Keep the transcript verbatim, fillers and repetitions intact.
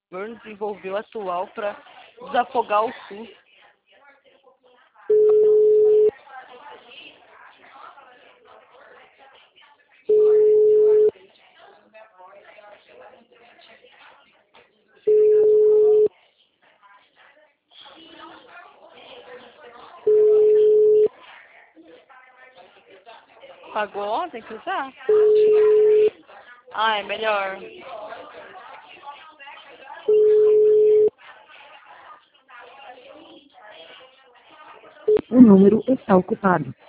governo desenvolveu atual para desafogar o SUS. Pagou? Tem que usar. Ah, é melhor. O número está ocupado.